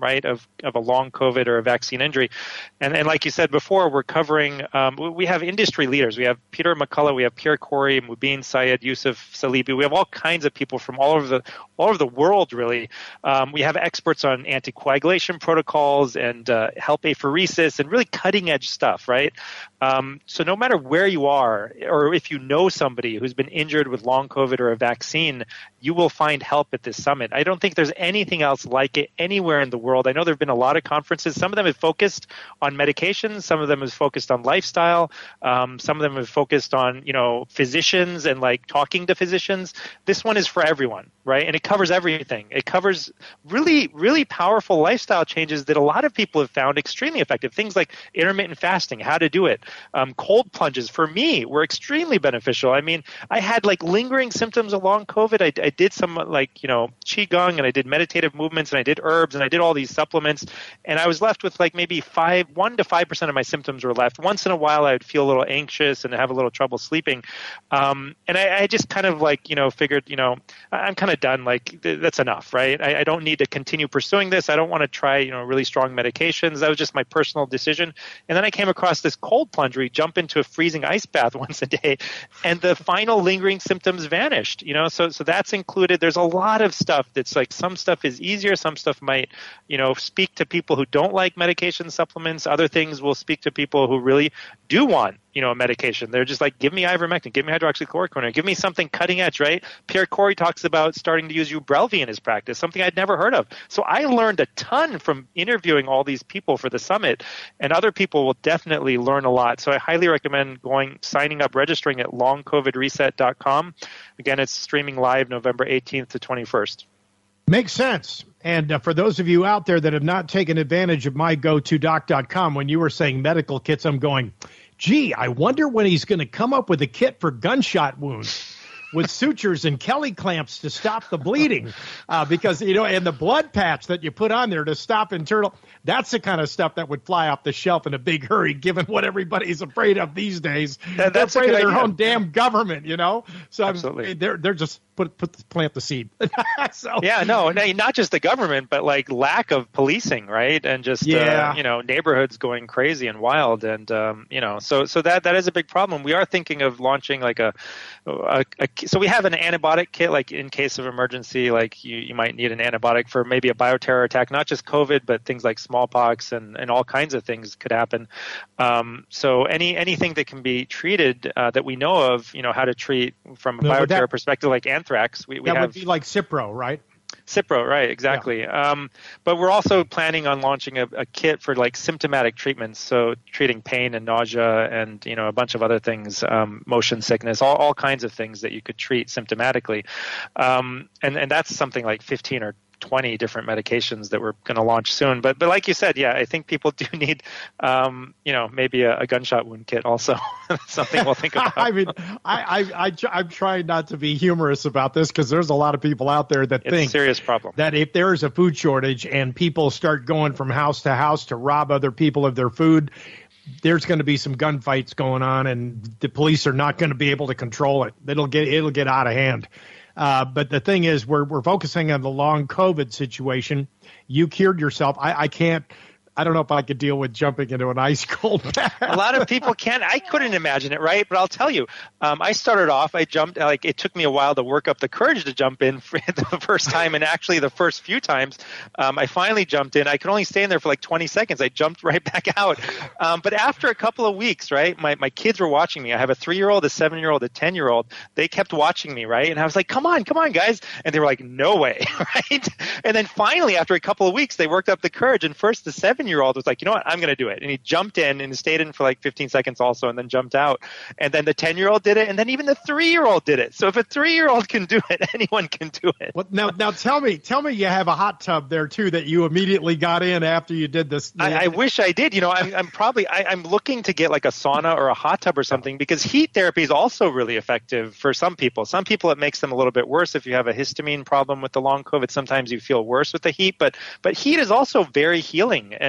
right, of, of a long COVID or a vaccine injury. And, and like you said before, we're covering, um, we have industry leaders. We have Peter McCullough, we have Pierre Corey, Mubin Syed, Yusuf Salibi. We have all kinds of people from all over the all over the world, really. Um, we have experts on anticoagulation protocols and uh, help apheresis and really cutting-edge stuff, right? Um, so no matter where you are, or if you know somebody who's been injured with long COVID or a vaccine, you will find help at this summit. I don't think there's anything else like it anywhere in the world. I know there have been a lot of conferences. Some of them have focused on medications. Some of them have focused on lifestyle. Um, some of them have focused on, you know, physicians and like talking to physicians. This one is for everyone, right? And it covers everything. It covers really, really powerful lifestyle changes that a lot of people have found extremely effective. Things like intermittent fasting, how to do it. Um, cold plunges for me were extremely beneficial. I mean, I had like lingering symptoms of long COVID. I, I did some like, you know, Qigong, and I did meditative movements, and I did herbs, and I did all these supplements. And I was left with like maybe five, one to five percent of my symptoms were left. Once in a while, I would feel a little anxious and have a little trouble sleeping. Um, and I, I just kind of like, you know, figured, you know, I'm kind of done. Like th- that's enough, right? I, I don't need to continue pursuing this. I don't want to try, you know, really strong medications. That was just my personal decision. And then I came across this cold plunge where you jump into a freezing ice bath once a day, and the final lingering symptoms vanished, you know, so, so that's included. There's a lot of stuff that's like, some stuff is easier. Some stuff might, you know, speak to people who don't like medication supplements. Other things will speak to people who really do want, you know, a medication. They're just like, give me ivermectin, give me hydroxychloroquine, or give me something cutting edge, right? Pierre Corey talks about starting to use Ubrelvy in his practice, something I'd never heard of. So I learned a ton from interviewing all these people for the summit, and other people will definitely learn a lot. So I highly recommend going, signing up, registering at long covid reset dot com. Again, it's streaming live November eighteenth to twenty-first. Makes sense. And uh, for those of you out there that have not taken advantage of my go to doc dot com, when you were saying medical kits, I'm going, gee, I wonder when he's going to come up with a kit for gunshot wounds with sutures and Kelly clamps to stop the bleeding, uh, because, you know, and the blood patch that you put on there to stop internal, that's the kind of stuff that would fly off the shelf in a big hurry, given what everybody's afraid of these days. Yeah, they're afraid of their idea. own damn government, you know? So Absolutely. they're, they're just put, put the, plant the seed. so, yeah, no, not just the government, but like lack of policing, right? And just, yeah. uh, you know, neighborhoods going crazy and wild. And, um, you know, so, so that, that is a big problem. We are thinking of launching like a, a, a so we have an antibiotic kit, like in case of emergency, like you, you might need an antibiotic for maybe a bioterror attack, not just COVID, but things like smallpox and, and all kinds of things could happen. Um, so any anything that can be treated uh, that we know of, you know, how to treat from a no, bioterror that, perspective, like anthrax, we, we that have. would be like Cipro, right? Cipro, right, exactly. Yeah. Um, but we're also planning on launching a, a kit for like symptomatic treatments, so treating pain and nausea and, you know, a bunch of other things, um, motion sickness, all, all kinds of things that you could treat symptomatically. Um, and, and that's something like fifteen or twenty different medications that we're going to launch soon. But but like you said, yeah, I think people do need, um, you know, maybe a, a gunshot wound kit also. Something we'll think about. I mean, I, I, I, I'm trying not to be humorous about this because there's a lot of people out there that it's think a serious problem. That if there is a food shortage and people start going from house to house to rob other people of their food, there's going to be some gunfights going on, and the police are not going to be able to control it. It'll get it'll get out of hand. Uh, but the thing is, we're we're focusing on the long COVID situation. You cured yourself. I, I can't. I don't know if I could deal with jumping into an ice cold bath. A lot of people can. I couldn't imagine it, right? But I'll tell you, um, I started off, I jumped, like it took me a while to work up the courage to jump in for the first time. And actually the first few times, um, I finally jumped in. I could only stay in there for like twenty seconds. I jumped right back out. Um, but after a couple of weeks, right, my, my kids were watching me. I have a three-year-old, a seven-year-old, a ten-year-old. They kept watching me, right? And I was like, come on, come on, guys. And they were like, no way, right? And then finally, after a couple of weeks, they worked up the courage. And first the seven-year-old was like, you know what? I'm going to do it. And he jumped in and stayed in for like fifteen seconds also and then jumped out. And then the ten-year-old did it. And then even the three-year-old did it. So if a three-year-old can do it, anyone can do it. Well, now, now tell me, tell me you have a hot tub there too that you immediately got in after you did this. I, I wish I did. You know, I'm, I'm probably, I, I'm looking to get like a sauna or a hot tub or something because heat therapy is also really effective for some people. Some people, it makes them a little bit worse. If you have a histamine problem with the long COVID, sometimes you feel worse with the heat, but, but heat is also very healing. And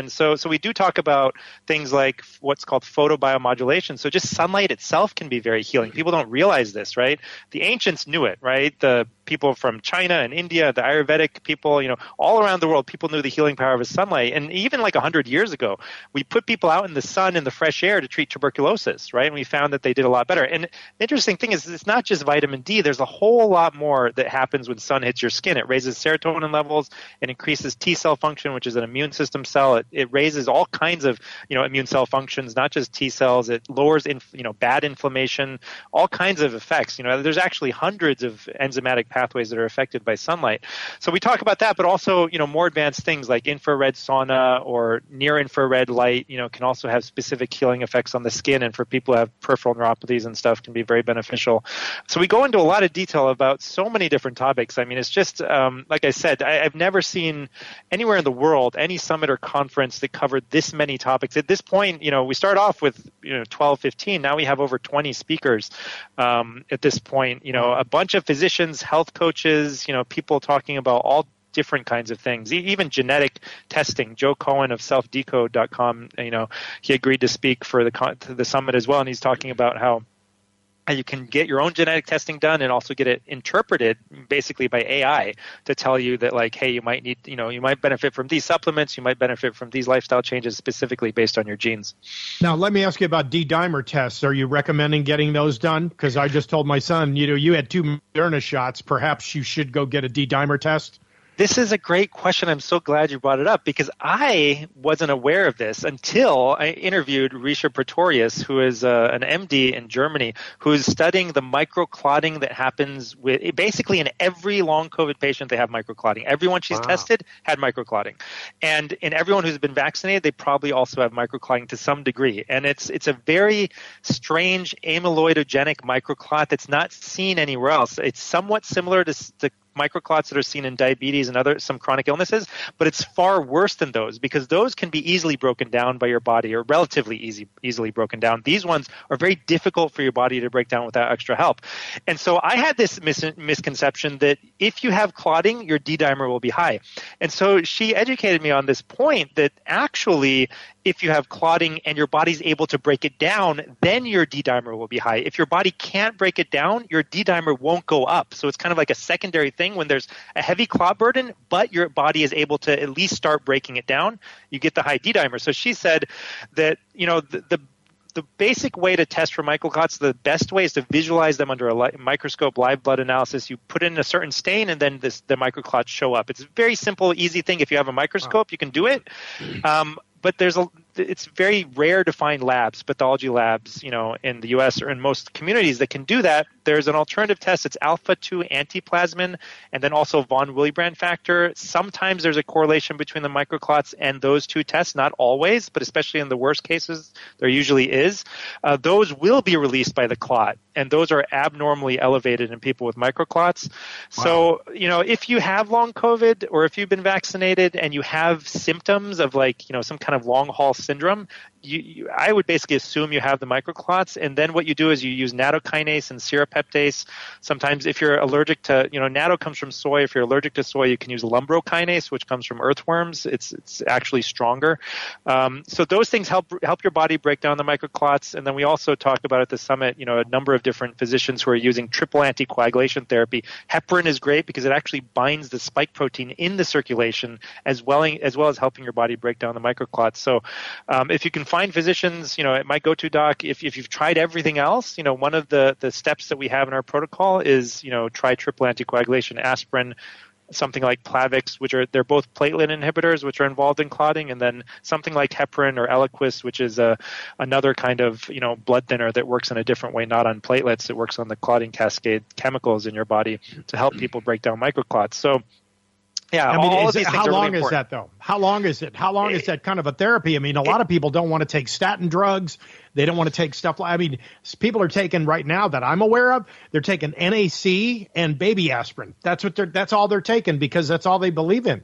And so, so we do talk about things like what's called photobiomodulation. So just sunlight itself can be very healing. People don't realize this, right? The ancients knew it, right? The people from China and India, the Ayurvedic people, you know, all around the world, people knew the healing power of sunlight. And even like one hundred years ago, we put people out in the sun, in the fresh air to treat tuberculosis, right? And we found that they did a lot better. And the interesting thing is it's not just vitamin D. There's a whole lot more that happens when sun hits your skin. It raises serotonin levels. It increases T cell function, which is an immune system cell. It, it raises all kinds of, you know, immune cell functions, not just T cells. It lowers, inf- you know, bad inflammation, all kinds of effects. You know, there's actually hundreds of enzymatic pathways that are affected by sunlight. So we talk about that, but also, you know, more advanced things like infrared sauna or near infrared light, you know, can also have specific healing effects on the skin, and for people who have peripheral neuropathies and stuff can be very beneficial. So we go into a lot of detail about so many different topics. I mean, it's just, um, like I said, I, I've never seen anywhere in the world any summit or conference that covered this many topics. At this point, you know, we start off with, you know, twelve, fifteen. Now we have over twenty speakers um, at this point, you know, a bunch of physicians, health coaches, you know, people talking about all different kinds of things, even genetic testing. Joe Cohen of self decode dot com, you know, he agreed to speak for the to the summit as well, and he's talking about how you can get your own genetic testing done and also get it interpreted basically by A I to tell you that, like, hey, you might need, you know, you might benefit from these supplements, you might benefit from these lifestyle changes specifically based on your genes. Now, let me ask you about D-dimer tests. Are you recommending getting those done? Because I just told my son, you know, you had two Moderna shots. Perhaps you should go get a D-dimer test. This is a great question. I'm so glad you brought it up, because I wasn't aware of this until I interviewed Risha Pretorius, who is uh, an M D in Germany, who is studying the microclotting that happens with basically in every long COVID patient. They have microclotting. Everyone she's wow. tested had microclotting, and in everyone who's been vaccinated, they probably also have microclotting to some degree. And it's it's a very strange amyloidogenic microclot that's not seen anywhere else. It's somewhat similar to the microclots that are seen in diabetes and other some chronic illnesses, but it's far worse than those, because those can be easily broken down by your body, or relatively easy easily broken down. These ones are very difficult for your body to break down without extra help. And so I had this mis- misconception that if you have clotting, your D-dimer will be high. And so she educated me on this point that actually if you have clotting and your body's able to break it down, then your D-dimer will be high. If your body can't break it down, your D-dimer won't go up. So it's kind of like a secondary thing. When there's a heavy clot burden, but your body is able to at least start breaking it down, you get the high D-dimer. So she said that, you know, the, the The basic way to test for microclots, the best way is to visualize them under a li- microscope, live blood analysis. You put in a certain stain, and then this, the microclots show up. It's a very simple, easy thing. If you have a microscope, you can do it. Um, but there's a, it's very rare to find labs, pathology labs, you know, in the U S or in most communities that can do that. There's an alternative test. It's alpha two antiplasmin, and then also von Willebrand factor. Sometimes there's a correlation between the microclots and those two tests, not always, but especially in the worst cases, there usually is. Uh, those will be released by the clot, and those are abnormally elevated in people with microclots. Wow. So, you know, if you have long COVID, or if you've been vaccinated and you have symptoms of, like, you know, some kind of long haul syndrome, you, you, I would basically assume you have the microclots, and then what you do is you use nattokinase and serrapeptase. Sometimes if you're allergic to, you know, natto comes from soy. If you're allergic to soy, you can use lumbrokinase, which comes from earthworms. It's it's actually stronger. Um, so those things help help your body break down the microclots. And then we also talked about at the summit, you know, a number of different physicians who are using triple anticoagulation therapy. Heparin is great because it actually binds the spike protein in the circulation, as well as well as helping your body break down the microclots. So um, if you can find physicians, you know, at my go-to doc, if, if you've tried everything else, you know, one of the, the steps that we have in our protocol is, you know, try triple anticoagulation, aspirin, something like Plavix, which are, they're both platelet inhibitors, which are involved in clotting, and then something like heparin or Eliquis, which is a, another kind of, you know, blood thinner that works in a different way, not on platelets. It works on the clotting cascade chemicals in your body to help people break down microclots. So, yeah, I mean, all is of these it, things how are long really is that, though? How long is it? How long is that kind of a therapy? I mean, a lot of people don't want to take statin drugs. They don't want to take stuff like, I mean, people are taking right now that I'm aware of, they're taking N A C and baby aspirin. That's what they're, that's all they're taking because that's all they believe in.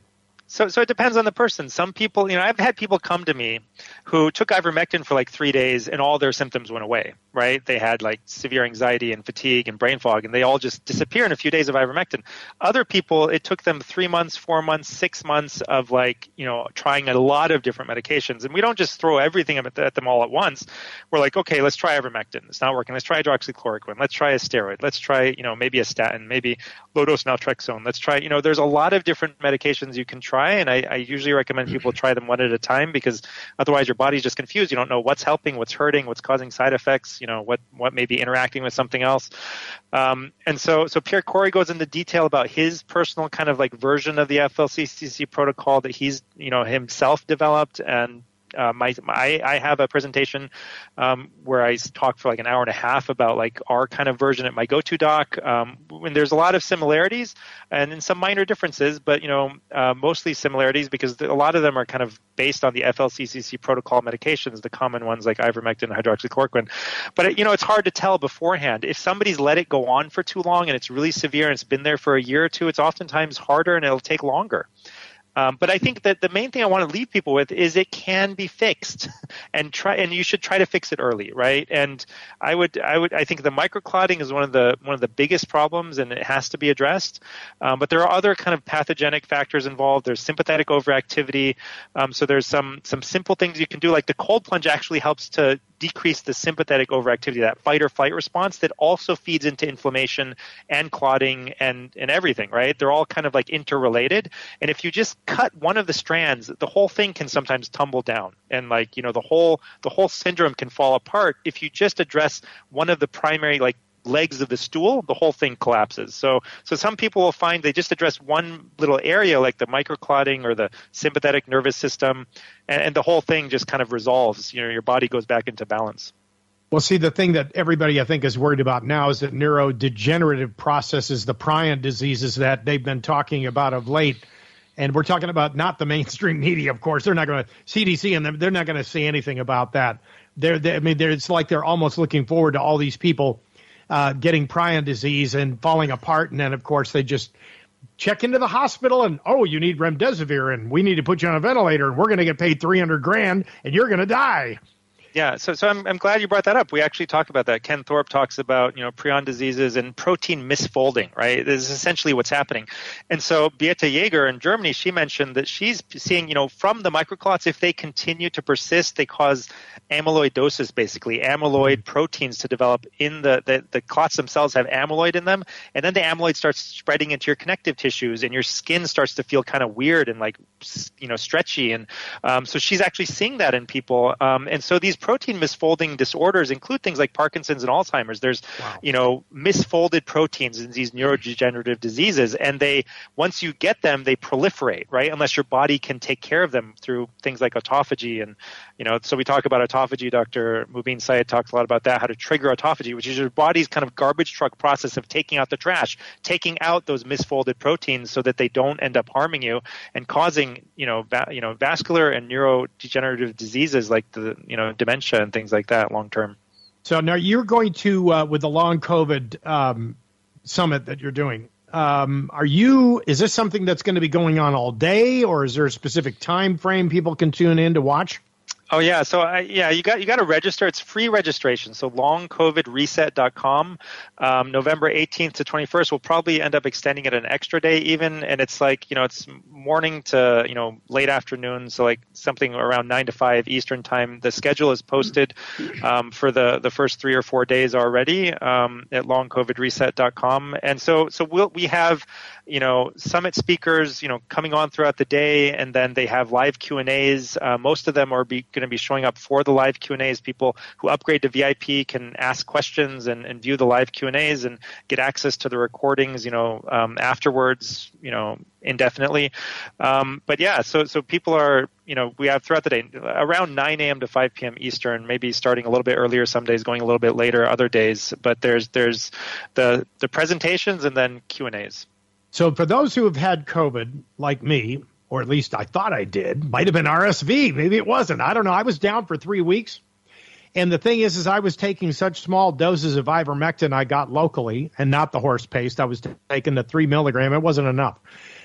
So, so it depends on the person. Some people, you know, I've had people come to me who took ivermectin for like three days and all their symptoms went away, right? They had like severe anxiety and fatigue and brain fog, and they all just disappear in a few days of ivermectin. Other people, it took them three months, four months, six months of like, you know, trying a lot of different medications. And we don't just throw everything at, at them all at once. We're like, okay, let's try ivermectin. It's not working. Let's try hydroxychloroquine. Let's try a steroid. Let's try, you know, maybe a statin, maybe low-dose naltrexone. Let's try, you know, there's a lot of different medications you can try. And I, I usually recommend people try them one at a time, because otherwise your body's just confused. You don't know what's helping, what's hurting, what's causing side effects, you know, what, what may be interacting with something else. Um, and so, so Pierre Kory goes into detail about his personal kind of like version of the F L C C C protocol that he's, you know, himself developed. And Uh, my, my, I have a presentation um, where I talk for like an hour and a half about like our kind of version at my GoToDoc. Um, and there's a lot of similarities and then some minor differences, but you know, uh, mostly similarities, because a lot of them are kind of based on the F L C C C protocol medications, the common ones like ivermectin and hydroxychloroquine. But it, you know, it's hard to tell beforehand. If somebody's let it go on for too long and it's really severe and it's been there for a year or two, it's oftentimes harder and it'll take longer. Um, but I think that the main thing I want to leave people with is it can be fixed, and try, and you should try to fix it early, right? And I would, I would, I think the microclotting is one of the one of the biggest problems, and it has to be addressed. Um, but there are other kind of pathogenic factors involved. There's sympathetic overactivity. Um, so there's some some simple things you can do, like the cold plunge actually helps to decrease the sympathetic overactivity, that fight or flight response that also feeds into inflammation and clotting and, and everything, right? They're all kind of like interrelated. And if you just cut one of the strands, the whole thing can sometimes tumble down. And like, you know, the whole, the whole syndrome can fall apart if you just address one of the primary, like, legs of the stool, the whole thing collapses. So so some people will find they just address one little area like the microclotting or the sympathetic nervous system, and, and the whole thing just kind of resolves. You know, your body goes back into balance. Well, see, the thing that everybody I think is worried about now is that neurodegenerative processes, the prion diseases that they've been talking about of late. And we're talking about not the mainstream media, of course. They're not going to, C D C and them, they're not going to say anything about that. They're, they, I mean, they're, it's like they're almost looking forward to all these people Uh, getting prion disease and falling apart. And then, of course, they just check into the hospital and, oh, you need remdesivir and we need to put you on a ventilator and we're going to get paid three hundred grand and you're going to die. Yeah, so so I'm I'm glad you brought that up. We actually talk about that. Ken Thorpe talks about, you know, prion diseases and protein misfolding, right? This is essentially what's happening. And so Beate Jaeger in Germany, she mentioned that she's seeing, you know, from the microclots, if they continue to persist, they cause amyloidosis, basically, amyloid proteins to develop in the, the, the clots themselves have amyloid in them. And then the amyloid starts spreading into your connective tissues and your skin starts to feel kind of weird and like, you know, stretchy. And um, so she's actually seeing that in people. Um, and so these protein misfolding disorders include things like Parkinson's and Alzheimer's. There's, wow. you know, misfolded proteins in these neurodegenerative diseases. And they, once you get them, they proliferate, right? Unless your body can take care of them through things like autophagy. And, you know, so we talk about autophagy. Doctor Mubin Syed talks a lot about that, how to trigger autophagy, which is your body's kind of garbage truck process of taking out the trash, taking out those misfolded proteins so that they don't end up harming you and causing, you know, va- you know, vascular and neurodegenerative diseases like the, you know, dementia and things like that long term. So now you're going to, uh, with the long COVID um, summit that you're doing, um, are you, is this something that's going to be going on all day, or is there a specific time frame people can tune in to watch? Oh yeah, so I, yeah, you got you got to register. It's free registration. So long covid reset dot com. Um, November eighteenth to twenty-first. We'll probably end up extending it an extra day even, and it's like, you know, it's morning to, you know, late afternoon, so like something around nine to five Eastern time. The schedule is posted um, for the the first three or four days already um, at long covid reset dot com. And so so we'll we have, you know, summit speakers, you know, coming on throughout the day, and then they have live Q and A's. Uh, most of them are be, going to be showing up for the live Q and A's. People who upgrade to V I P can ask questions and, and view the live Q and A's and get access to the recordings, you know, um, afterwards, you know, indefinitely. Um, but yeah, so so people are, you know, we have throughout the day around nine a.m. to five p.m. Eastern, maybe starting a little bit earlier some days, going a little bit later other days. But there's there's the the presentations and then Q and A's. So for those who have had COVID, like me, or at least I thought I did, might have been R S V, maybe it wasn't. I don't know. I was down for three weeks. And the thing is, is I was taking such small doses of ivermectin I got locally and not the horse paste. I was taking the three milligram. It wasn't enough.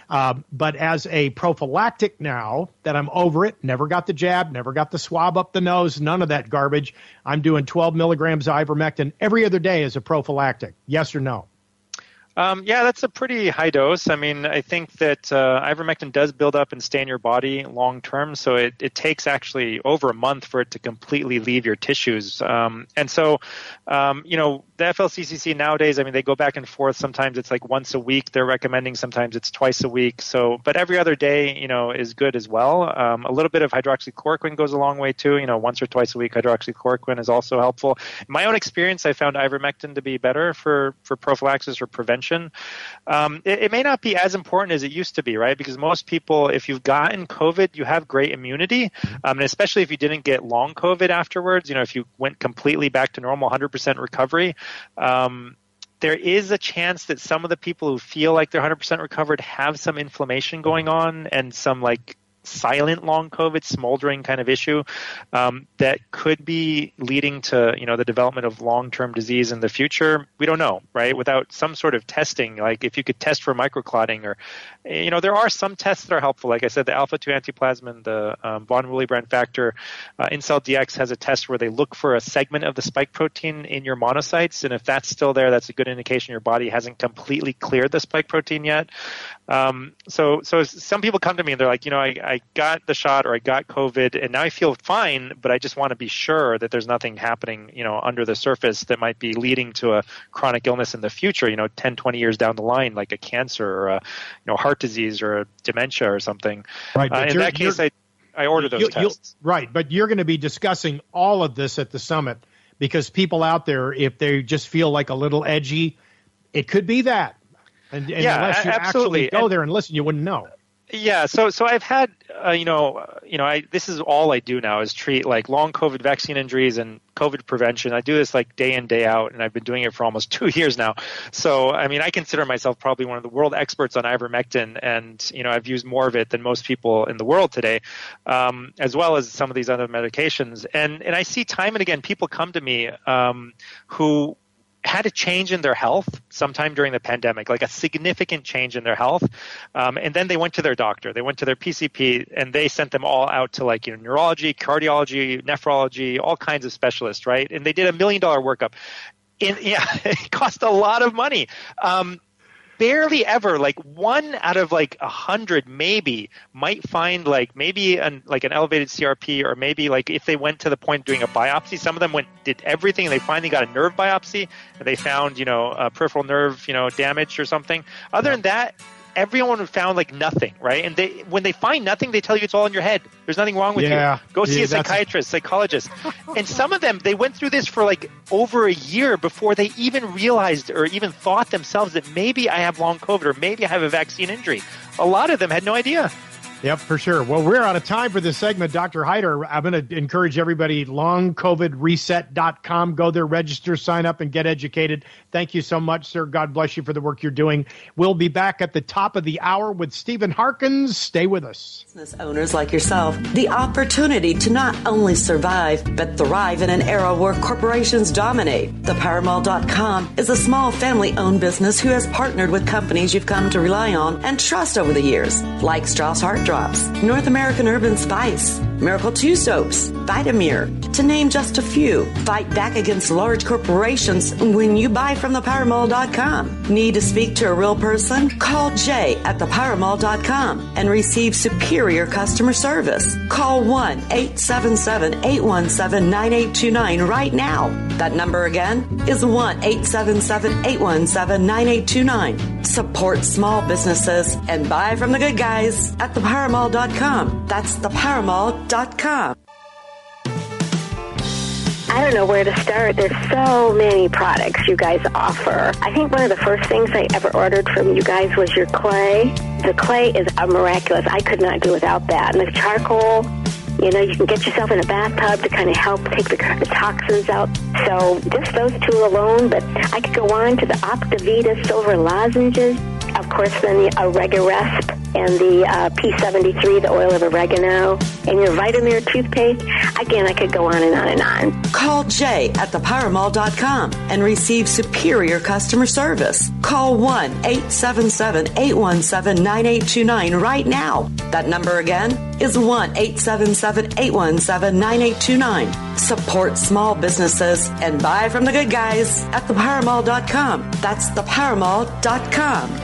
Uh, but as a prophylactic now that I'm over it, never got the jab, never got the swab up the nose, none of that garbage. I'm doing twelve milligrams of ivermectin every other day as a prophylactic. Yes or no? Um, yeah, that's a pretty high dose. I mean, I think that uh, ivermectin does build up and stay in your body long term, so it, it takes actually over a month for it to completely leave your tissues. Um, and so, um, you know, the F L C C C nowadays, I mean, they go back and forth. Sometimes it's like once a week they're recommending, sometimes it's twice a week. So, but every other day, you know, is good as well. Um, a little bit of hydroxychloroquine goes a long way too. You know, once or twice a week, hydroxychloroquine is also helpful. In my own experience, I found ivermectin to be better for, for prophylaxis or prevention. Um, it, it may not be as important as it used to be, right? Because most people, if you've gotten COVID, you have great immunity, um, and especially if you didn't get long COVID afterwards, you know, if you went completely back to normal, one hundred percent recovery, um, there is a chance that some of the people who feel like they're one hundred percent recovered have some inflammation going on and some like silent long COVID, smoldering kind of issue um, that could be leading to, you know, the development of long-term disease in the future. We don't know, right? Without some sort of testing, like if you could test for microclotting or, you know, there are some tests that are helpful. Like I said, the alpha two antiplasmin, the um, von Willebrand factor, uh, InCellDx has a test where they look for a segment of the spike protein in your monocytes. And if that's still there, that's a good indication your body hasn't completely cleared the spike protein yet. Um, so, so some people come to me and they're like, you know, I, I got the shot or I got COVID and now I feel fine, but I just want to be sure that there's nothing happening, you know, under the surface that might be leading to a chronic illness in the future, you know, ten, twenty years down the line, like a cancer or a, you know, heart disease or a dementia or something. Right. Uh, in that case, I, I order those you, tests. Right. But you're going to be discussing all of this at the summit because people out there, if they just feel like a little edgy, it could be that. And, and yeah, unless you absolutely. actually go and, there and listen, you wouldn't know. Yeah, so so I've had uh, you know uh, you know I this is all I do now is treat like long COVID vaccine injuries and COVID prevention. I do this like day in day out, and I've been doing it for almost two years now. So I mean, I consider myself probably one of the world experts on ivermectin, and you know I've used more of it than most people in the world today, um, as well as some of these other medications. And and I see time and again people come to me um, who had a change in their health sometime during the pandemic, like a significant change in their health. Um, and then they went to their doctor, they went to their P C P, and they sent them all out to like, you know, neurology, cardiology, nephrology, all kinds of specialists, right? And they did a million dollar workup. And yeah, it cost a lot of money. Um, barely ever, like one out of like a hundred maybe might find like maybe an like an elevated C R P, or maybe like if they went to the point of doing a biopsy, some of them went did everything and they finally got a nerve biopsy and they found, you know, a peripheral nerve, you know, damage or something. Other than that, everyone found like nothing, right? And they when they find nothing, they tell you it's all in your head. There's nothing wrong with yeah. you. Go see yeah, a psychiatrist, psychologist. And some of them, they went through this for like over a year before they even realized or even thought themselves that maybe I have long COVID or maybe I have a vaccine injury. A lot of them had no idea. Yep, for sure. Well, we're out of time for this segment. Doctor Hyder, I'm going to encourage everybody, long covid reset dot com. Go there, register, sign up, and get educated. Thank you so much, sir. God bless you for the work you're doing. We'll be back at the top of the hour with Stephen Harkins. Stay with us. Business owners like yourself, the opportunity to not only survive, but thrive in an era where corporations dominate. The Powermall dot com is a small family-owned business who has partnered with companies you've come to rely on and trust over the years, like Strauss Heart Drops, North American Urban Spice, Miracle two Soaps, Vitamir, to name just a few. Fight back against large corporations when you buy from the Powermall dot com. Need to speak to a real person? Call Jay at the Powermall dot com and receive superior customer service. Call one eight seven seven, eight one seven, nine eight two nine right now. That number again is one eight seven seven, eight one seven, nine eight two nine. Support small businesses and buy from the good guys at the Powermall dot com. That's the Powermall dot com. I don't know where to start. There's so many products you guys offer. I think one of the first things I ever ordered from you guys was your clay. The clay is a miraculous. I could not do without that. And the charcoal, you know, you can get yourself in a bathtub to kind of help take the, the toxins out. So just those two alone, but I could go on to the Optivita silver lozenges. Of course, then the Oregaresp and the uh, P seventy-three, the oil of oregano, and your Vitamir toothpaste. Again, I could go on and on and on. Call Jay at the power mall dot com and receive superior customer service. Call one eight seven seven, eight one seven, nine eight two nine right now. That number again is one eight seven seven, eight one seven, nine eight two nine. Support small businesses and buy from the good guys at the power mall dot com. That's the power mall dot com.